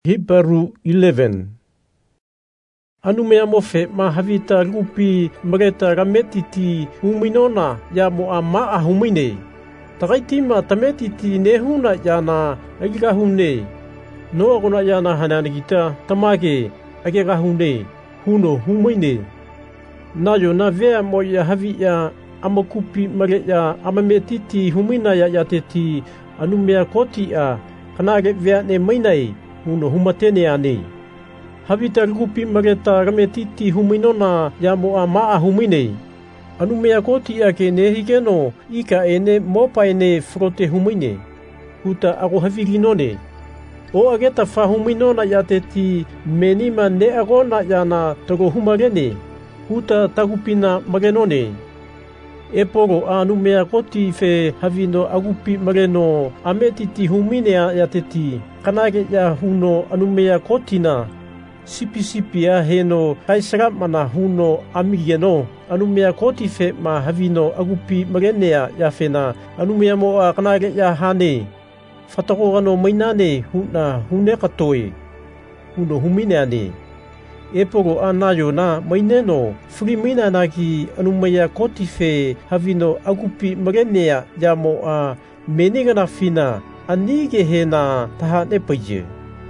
Hebrew 11. Anu mea mofe mahavita rupi mereta rametiti huminona ya moa maa humine. Takaitima tametiti nehuna yana agirahune. No agona yana hananigita tamage agirahune huno humine. Nayo na vea moya havia amakupi mareya amametiti humina ya yateti anu mea kotia kanage vea ne mainai. Huno humatene ane. Havita rupi mareta rametiti huminona ya moa maa humine. Anu mea koti ake ne higeno ika ene mopa ene frote humine. Huta ako haviginone. O ageta fa huminona ya teti menima ne agona yana togo humarene. Huta tagupina magenone. Eporo anu mea koti fe havino agupi mareno ametiti huminea ya teti. Kanage ya huno anu mea kotina. Sipi ya heno kaisramana huno amigeno. Anu mea koti fe ma havino agupi marenea ya fena. Anu mea moa kanage ya hane. Fatako ano mainane huna hune katoe. Huno humineane. Eporo anayo na maineno frimina naki anu mea koti fe havino agupi marenea ya moa menigana fina. Anige hena taha nepaye.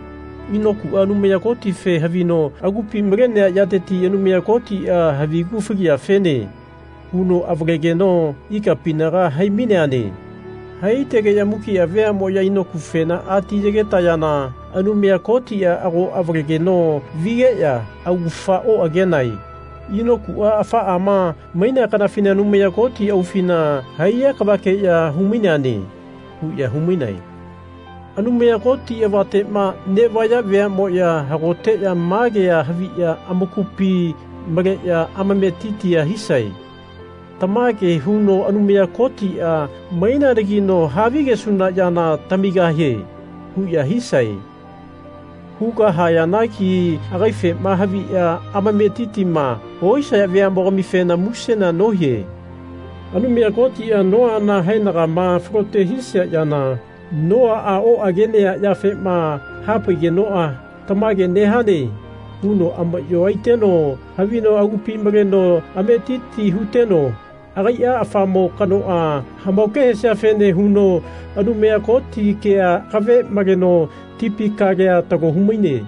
Inoku anu mea koti fe havino agupi mrenea yateti anu mea koti a havigu friya fene. Huno avregeno ika pinara haimineane. Haitege ya muki avea moya inoku fena ati yegetayana anu mea koti a ago avregeno vigeya agufa o agenai. Inoku a afa ama maina kanafina anu mea koti au fina haiya kabake ya humineane. Ya huminai. Anu mea koti evate ma ne vaya vea moya hagote ya mage ya havi ya amukupi mage ya amametiti ya hisai. Tamage huno anu mea koti a maina regino havige suna yana tamigahe. Hu ya hisai. Huga hayanaki agaife ma havi ya amametiti ma oisa ya vea mogamifena musena nohe. Anu mea koti a noa na hainaga ma frote hisia yana. Noa a o agenea ya fe ma hapige noa tamage nehane. Huno ama yoaiteno havino agupi mareno ametiti huteno. Agaya afamo kanoa hamauke hesea fene huno anu mea koti kea kave mareno tipi kagea tago humine.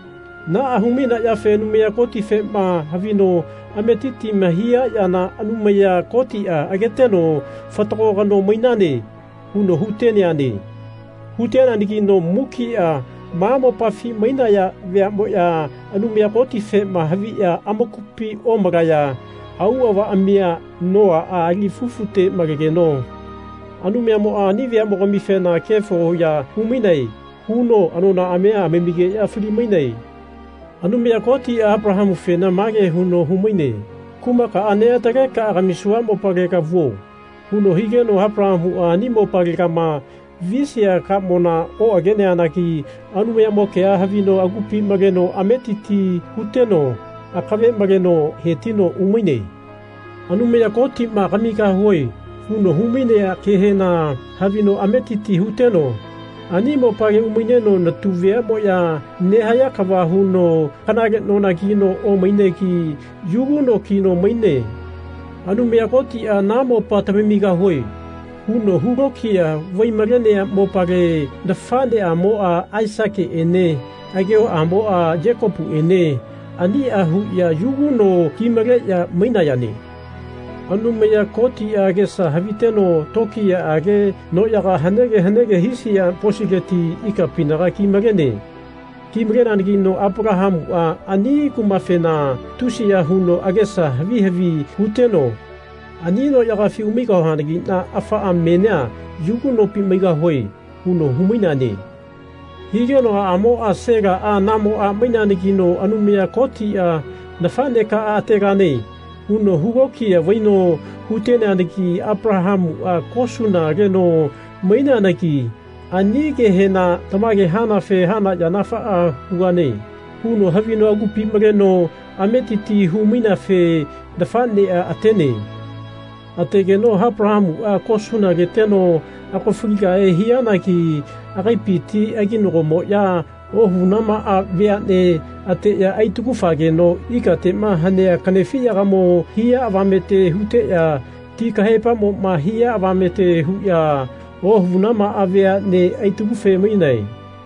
Na ahumina ya fe anu mea koti fe ma havino ametiti mahia yana anu mea koti a ageteno fatako gano mainane. Huno hutene ane. Hutene aniki no muki a mamo pafi maina ya vea moya anu mea koti fe ma havi ya amakupi o magaya. Au awa amia noa a agi fufute magageno. Anu mea moa ni vea moa mife na kefo ya huminai. Huno anu na amea amemige ya fili mainai. Anu mea koti a Abrahamu fe na mage huno humine. Kuma ka anea tage ka agamisua mo pake ka vuo. Huno higeno Abrahamu a ni mo pake ka ma visia ka mona o agene anaki anu mea mokea havino agupi mageno ametiti huteno akave mageno hetino umine. Anu mea koti ma kamika hoi. Huno humine a kehena havino ametiti huteno. Animo pake umineno na tuvea moya nehaya kawa huno kanage nona kino o maine ki yugu no kino maine. Anu mea koti a namo pa tamemiga hoi. Huno hugo kia vai marene mo pake na fane a mo a Isake ene. Ageo a mo a Jacobu ene. Ani a hu ya yugu no kimare ya mainayane. Anu mea koti age sa haviteno toki ya age no yaga hanege hisi ya posigeti ika pinara kimagene. Kimagene anigi no Abrahamu a ani kumafena tusi ya huno age sa havi huteno. Ani no yaga fi umiga hanagi na afa amenea yugu no pimiga hoi huno huminane. Higeno a amo a sega a namo a mainanigi no anu mea koti a nafane ka a tegane. Huno hugo kia waino hutene anaki Abrahamu a kosuna geno maina anaki. Anige hena tamage hana fe hana yanafa a huane. Huno havino agupi mareno ametiti humina fe dafane a atene. Ategeno Abrahamu a kosuna geteno ako friga e hiana ki akaipiti aginogo mo ya O hunama a veane ate ya aituku no ika te mahanea kanewhia mo hia avamete hute ya tika hepa mo ma hia avamete hu ya o hunama a veane aituku mainai.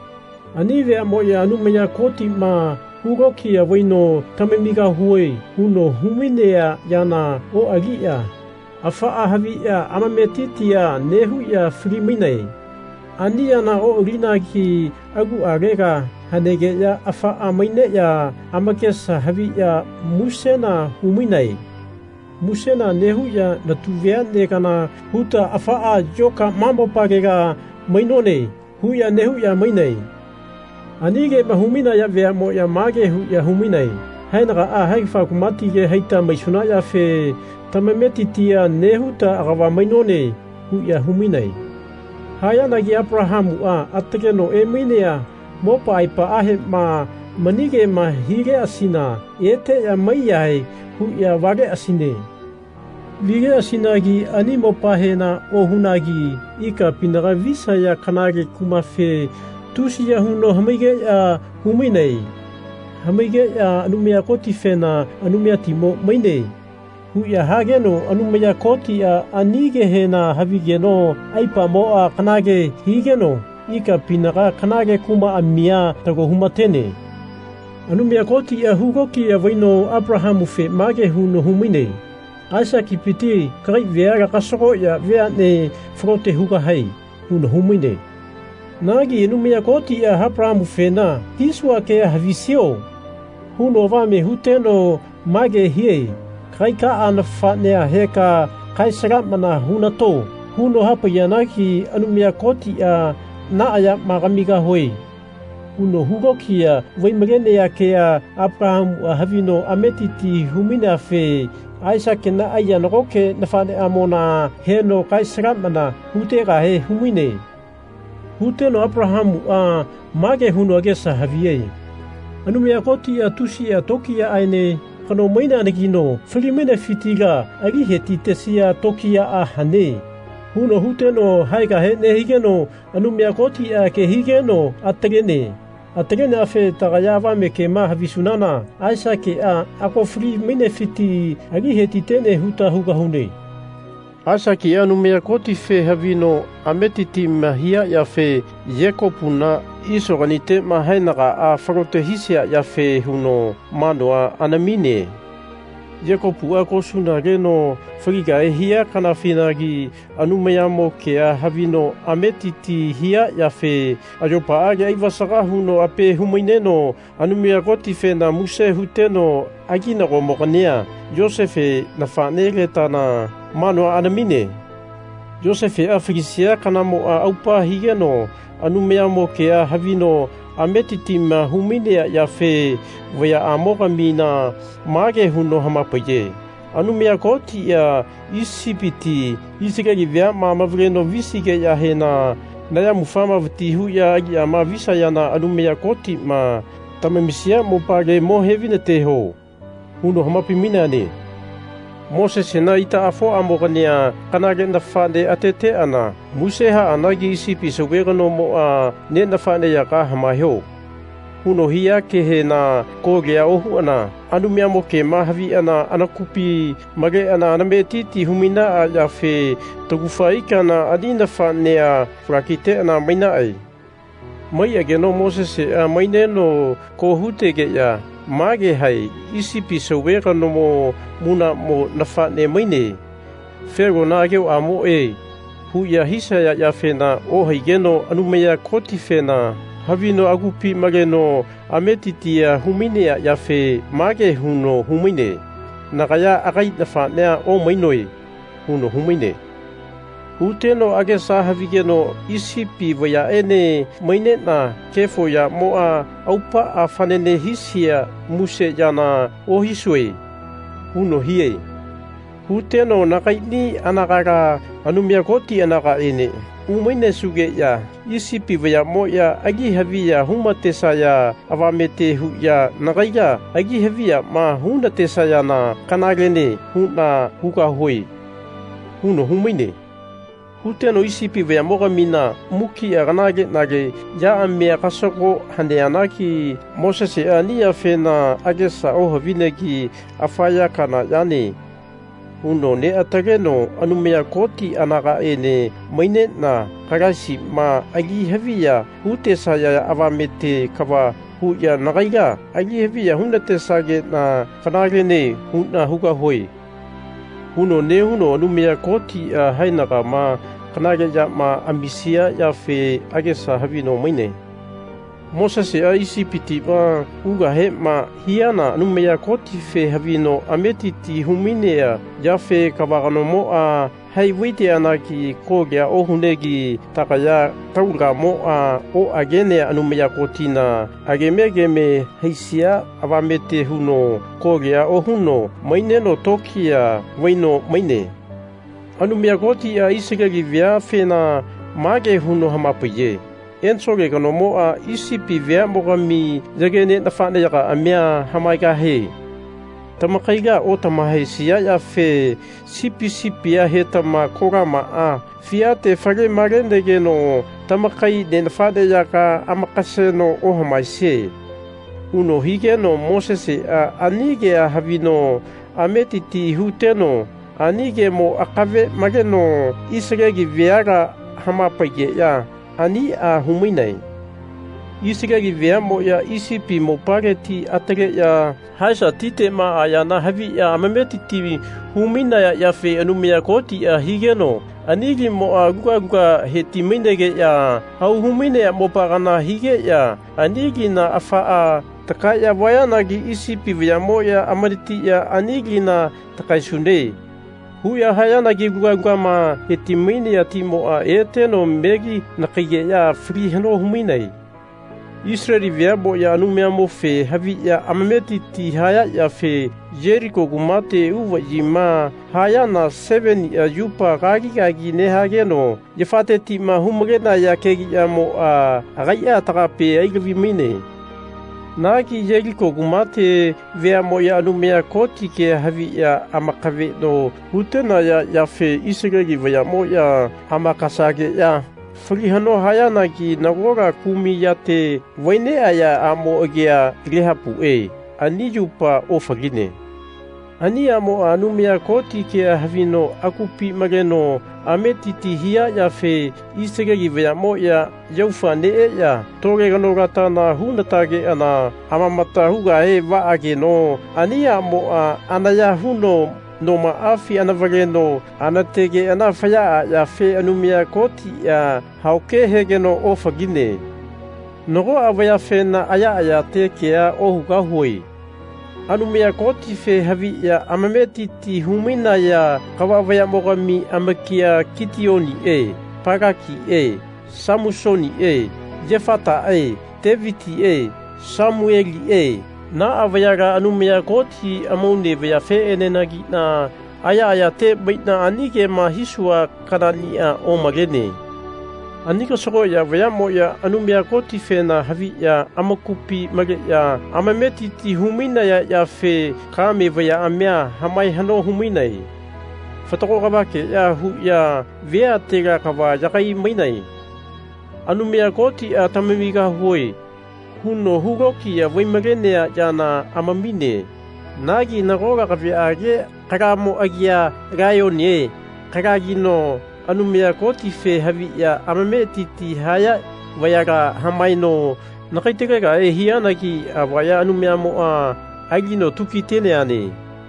Ani vea mo ya anumaya koti ma hugoki ya waino tamemiga huoi huno huminea yana o agia. Afa a havi ya amametiti ya nehu ya free mainai. Ani yana o rina ki agu arega hanege ya afa a maine ya amakesa havi ya musena huminai. Musena nehu ya natuvea negana huta afa a joka mambo parega mainone hu ya nehu ya mainai. Anige mahumina ya vea mo ya mage hu ya huminai. Hainaga a haifa kumati ge haita maisuna ya fe tamemetitia nehuta agawa mainone hu ya huminai. Haya nagi Abrahamu a atake no minea mopa aipa ahe ma manige ma hige asina ete ya maiyai hu ya wage asine. Vige asinagi ani mopa hena o hunagi ika pinaga visa ya kanage kumafe tusi ya huno hamige ya huminei. Hamige ya anumia koti fena anumia timo mainei. Hu ya hageno anumaya koti ya anige hena havigeno aipa moa kanage higeno ika pinaga kanage kuma amia tago humatene. Anumaya koti ya hugoki ya waino Abrahamu fe mage huno humine. Asa ki piti kai veaga kasoko ya veane frote huga hai huno humine. Nagi anumaya koti ya Abrahamu fe na hiswa ke havisio. Huno vame huteno mage hiei. Kai ka ana whanea heka kai saramana hunato. Huno hapa yanaki anumia koti a na aya magamiga hoi. Huno hugoki ya waimagene ya kea Abraham a havino ametiti humina fe. Aisa ke na aya naroke na whane amona heno kai saramana hutega he humine. Huteno Abraham a mage huno agesa haviei. Anumia koti a tusi a toki ya aine. Kano maina negino, filimene fitiga, agi heti tesia tokia a hane. Huno huteno haiga hene higeno, anumia koti a ke higeno atagene. Atagene afe tagayawa me ke maha visunana, aisa ke a ako filimene fiti, agi heti tene huta huga hune. Aisa ke anumia koti fe havino, ametiti mahia ya fe yekopuna, iso ganite mahainaga a farote hisia ya fe huno manoa anamine. Yekopu a kosuna reno friga e hia kana finagi anumaya mo ke a havino ametiti hia ya fe ajopa age iwasaga huno ape humaineno anumaya koti fe na muse huteno agina go moganea Josefe na fanere tana manoa anamine. Josefe a frisia kana mo a aupa higeno anumea mo ke a havino ametiti ma huminea ya fe vaya amoga mina mage huno hamapaye. Anumea koti ya isipiti isigagi vea mamavreno visige ya hena naya mufama vtihu ya agi ama visa yana anumea koti ma tamemisia mo page mo hevine teho. Huno hamapimina ne. Mose sena ita afo amoganea kanage na fane atete ana. Museha anagi isipi sowegano mo a ne na fane ya ka hamaho. Huno hia ke he na kogea ohu ana. Anumia mo ke mahavi ana anakupi mage ana anametiti humina a ya fe togufaika na adina fane a frakite ana maina ai. Mai ageno Mose se a maineno kohutege ya. Mage hai isipi sowegano mo muna mo nafane maine. Fero na ageo amo e. Hu ya hisa ya fena o haigeno anumea koti fena. Havino agupi mageno ametitia huminea ya fe mage huno humine. Nakaya agai nafanea o mainoi. Huno humine. Huteno age sa havigeno isipi vaya ene maine na kefo ya moa aupa a fanene hisia muse jana o hisue. Huno hiei. Huteno nakaini anakara anumia koti anaka ene. Umaine suge ya isipi vaya moya agi havia humate saya avamete hu ya nakaya agi havia ma hunate saya na kanagene huna huka hui. Huno humaine. huteno isipi vea moga mina muki aganage nage ya amea kasoko haneanaki Moses ania fena agesa oho vinegi afaya kana yani. Uno ne atageno anumea koti anaga ene maine na karasi ma agi heavia hute saya avamete kawa huya nagaiga agi heavia hunate sage na kanagene huna huga hoi. Uno ne uno anumea koti hainaga ma kanage ya ma ambisia ya fe agesa havino maine. Moses isipiti ma uga he ma hiana anumea koti fe havino ametiti huminea ya fe kawagano moa hai wite anaki kogea ohunegi takaya taunga moa o agene anumea kotina agemegeme heisia avamete huno kogea ohuno maineno tokia waino maine. Anumea koti isegagi via fena mage huno hamapuye. Ensoge kano moa isipi vea mogami jagene nafane yaka amea hamaiga he. Tamakaiga o tamahe siya ya fe sipi ya he tama korama fiate fage marendege no tamakai ne nafane yaka amakase no o hamaise. Uno hige no Moses anige havino ametiti huteno anige mo akave mageno isregi veaga hamapage ya. Ani huminai. Isiregi vea mo ya isipi mo pareti atere ya haisa tite ma ayana havi ya amametiti humina ya fe anumea koti higeno. Anigi mo guga heti mindege ya hau humine ya mo parana hige ya anigi na afa takaya wayanagi isipi vea mo ya amariti ya anigi na takaisunde. Huya hayana giguga ma hetimini ya timo eteno megi nakige ya friheno huminai. Israeli viabo ya anumea mo fe havi ya amametiti haya ya fe Jericho gumate uwa jima haya na 7 ya yupa gagi ne hageno yefate tima humrena ya kegi ya mo agaya takape aigvimine. Nagi Jericho gumate vea mo ya anumea koti ke havi ya amakave no hutena ya fe Israeli vea mo ya amakasage ya frihano haya nagi nagora kumi yate waine aya amo agea lehapu ani yupa o fagine. Ani amo anumea koti ke havino akupi mageno ametiti hia ya fe Israeli vea mo ya yaufa ne ya toge gano gata na hunatage ana amamata huga va ageno ani amo anaya huno no maafi anavageno anatege anafaya ya fe anumea koti ya hauke hegeno o fagine. Nogo avaya fe na aya tekea o huga hui. Anumea koti fe havi ya amametiti humina ya kawavaya mogami amakia Kitioni Paraki Samusoni Jefata Teviti Samueli na avayaga anumea koti amone vaya fe enenagi na aya te baitna anige mahisua kanania o magene. Anika soko ya vaya mo ya anumea koti fe na havi ya amakupi mage ya amametiti humina ya fe kame vaya amea hamai hano huminai. Fatoko kabake ya hu ya vea tega kawa yakai mainai. Anumea koti tamamiga hoi. Huno hugoki ya waimagene ya na amamine. Nagi nagoga kavi age karamo agia rayone karagi no anumea koti fe havi ya amametiti haya vayaga hamaino nakaitega hianagi avaya anumea mo agino tukitene ane.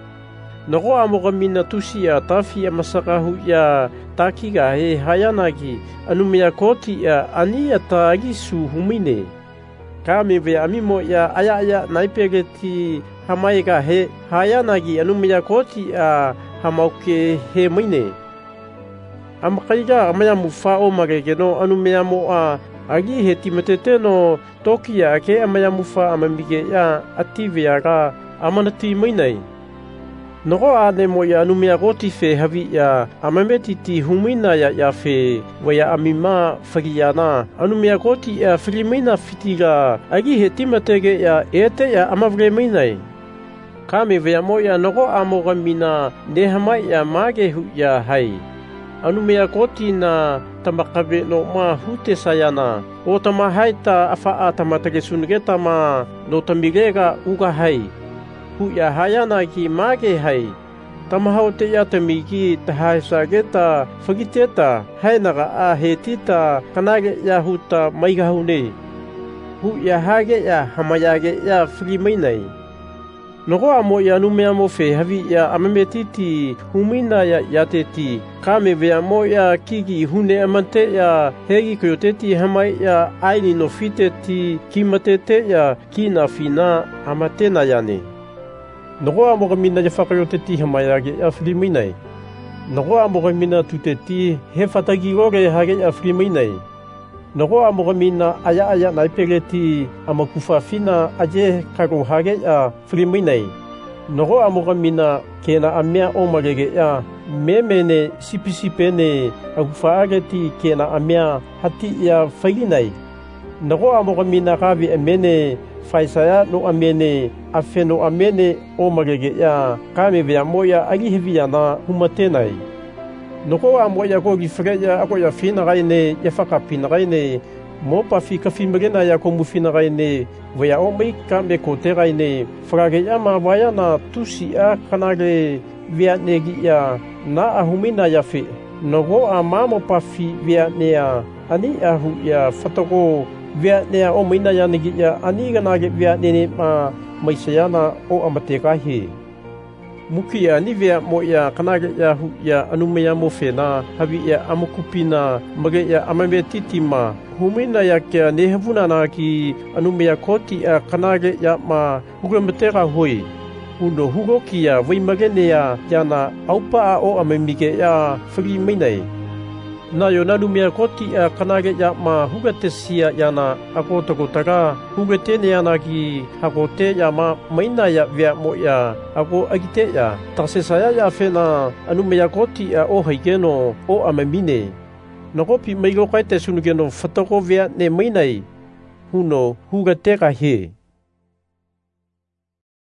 Nago amogamina tusi ya tafi ya masakahu ya takiga hayanagi anumea koti ya ania tagisu humine. Kami vea amimo ya aya naipegeti hamaiga hayanagi anumea koti hamauke maine. Amakaiga amaya mufa o magegeno anumea mo agi hetimeteteno tokia ke amaya mufa amamige ya ativeaga amanati mainai. Nogo ane mo ya anumea koti fe havi ya amametiti humina ya fe waya amima fagiana anumea koti ya filimina fitiga agi hetimetege ya ete ya amavreminai. Kami vea mo ya nogo amogamina nehamai ya mage hu ya hai. anu mea koti na tamakave no ma hute sayana o tamahaita afaa tamatagesunegeta ma no tamirega uga hai hu ya hayana ki mage hai tamahaute ya tamiki tahaisageta fagiteta hainaga a hetita kanage ya huta maigahune hu ya hage ya hamayage ya frimainai nogo amo ya numea mo fe havi ya amametiti humina ya yateti kame ve amo ya kiki hune amante ya hegi koyoteti hamai ya aini no fiteti kimatete ya kina fina amatena yane nogo amo kamina ya fakayoteti hamayage ya friminai nogo amo kamina tuteti he fatagigore hage ya friminai nogo amo kamina aya naipegeti amakufa fina aje kago hage ya friminai nogo amo kamina kena amea omarege ya memene sipisipene akufa ageti kena amea hati ya faginai nogo amo kamina kavi emene faisaya no amene afeno amene omarege ya kame vea moya agihevi na humatenai nogo amo ya kogi freya ako ya fina gaine ya fakapina gaine mo pa fika fimrena ya komu fina gaine vea omai kame kote gaine frage ya ma vaya na tusi a kanage vea negi ya na ahumina ya fe nogo amamo pa fi vea nea ani ahu ya fatoko vea nea omaina ya negi ya ani ganage vea nene ma maisayana o amatekahi muki ya ni vea mo ya kanage ya hu ya anumea mo fena havi ya amukupina mage ya amametiti ma humina ya kia nehavuna na ki anumea koti ya kanage ya ma hugamatera hoi uno hugo ki ya vaimagene ya yana aupa o amemige ya free mainai na yo na numea koti ya kanage ya ma hugatesia yana akotagotara hugatene yana ki hakote ya ma maina ya vea mo ya ako agite ya tasesaya ya fena anumea koti ya o haigeno o amemine nokopi maigo kaite sunugeno fatoko vea ne mainai huno hugatera he